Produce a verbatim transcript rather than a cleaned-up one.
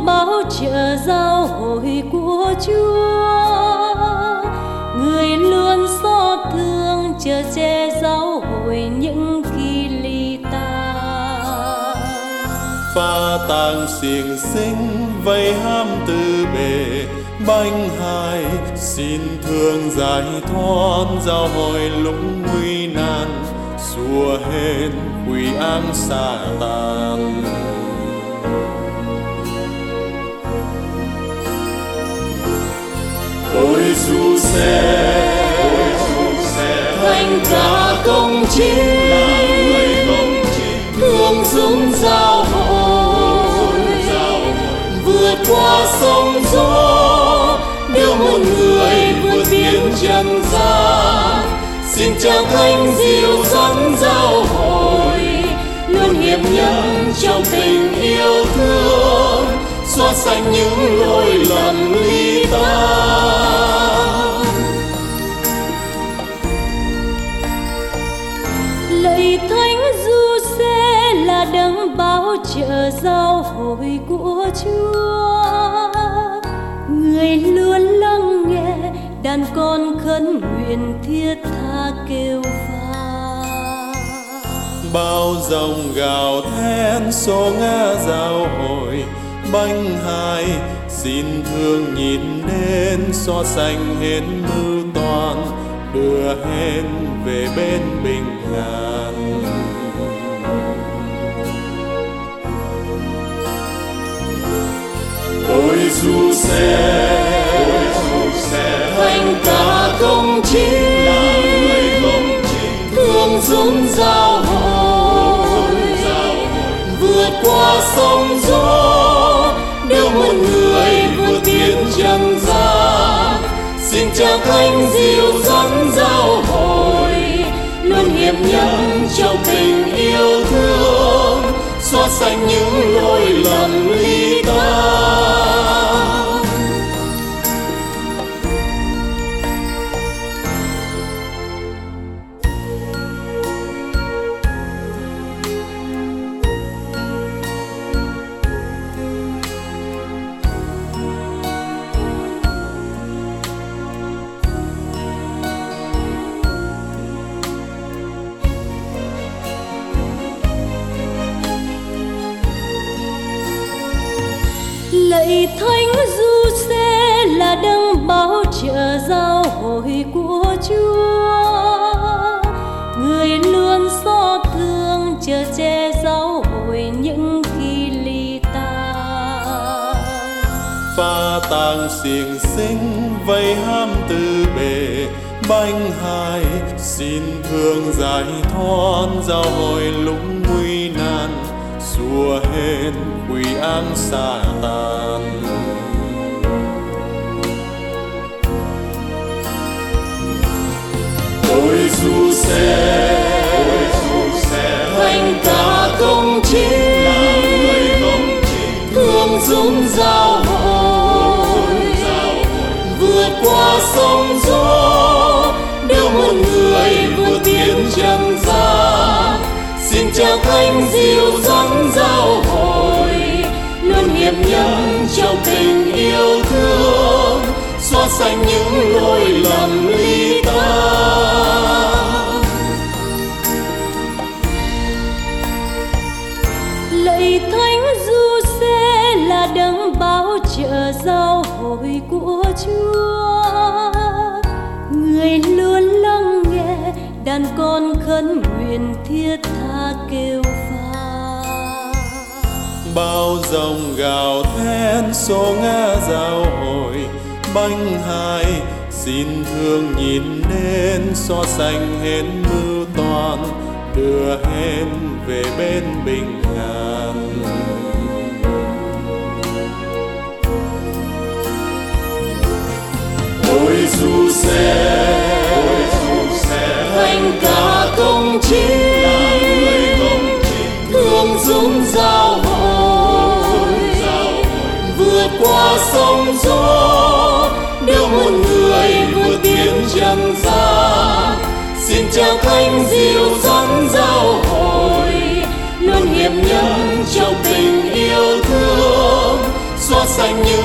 đấng bảo trợ giao hội của Chúa, người luôn xót thương chở che giáo hội những khi ly ta. Pha tàng xiềng xinh vây ham từ bề bánh hai, xin thương giải thoát giáo hội lúc nguy nan, xua hết quỷ ám sa tàn. Ôi Giuse, Thánh cả công chính, thương chúng giáo hội, vượt qua sông gió, đưa một người vượt biển trần gian. Xin Cha Thánh dìu dẫn giáo hội, luôn hiệp nhân trong tình yêu thương, xóa sạch những lỗi lầm ly tan. Lạy Thánh Giuse là đấng bảo trợ giáo hội của Chúa, người luôn lắng nghe đàn con khấn nguyện thiết tha kêu vang. bao dòng gào thét số ngã giáo hội bánh hai, xin thương nhìn đến xóa sạch hết mưu toan, đưa hết về bên bình an. Ôi Giuse, Thánh cả công chính, thương chúng giáo hội, vượt qua sông gió, đưa một người vượt biển trần gian. Xin Cha Thánh dìu dẫn giáo hội, luôn hiệp nhân trong tình yêu thương, xóa sạch những lỗi lầm ly tan. Lạy Thánh Giuse là đấng bảo trợ giáo hội của Chúa, người luôn xót thương chở che giáo hội những khi ly ta. pha tàng xiềng xinh vây ham từ bề bánh hai, xin thương giải thoát giáo hội lúc nguy nan, xua hết quỷ ám sa tàn. Ôi Giuse, Thánh cả công chính, thương chúng giáo hội, vượt qua sông gió, đưa một người vượt biển trần gian. Xin Cha Thánh dìu dẫn giáo hội, luôn hiệp nhân trong tình yêu thương, xóa sạch những lỗi lầm ly tan. Lạy Thánh Giuse là đấng bảo trợ giáo hội của Chúa, người luôn lắng nghe đàn con khấn nguyện thiết tha kêu vang. bao dòng gào thét số ngã giáo hội bánh hai, xin thương nhìn đến xóa sạch hết mưu toan, đưa hết về bên bình an. Ôi Giuse, Thánh cả công chính, thương chúng giáo hội, vượt qua sông gió, đưa một người vượt biển trần gian. Xin Cha Thánh dìu dẫn giáo hội, luôn hiệp nhân trong tình yêu thương, xóa xanh như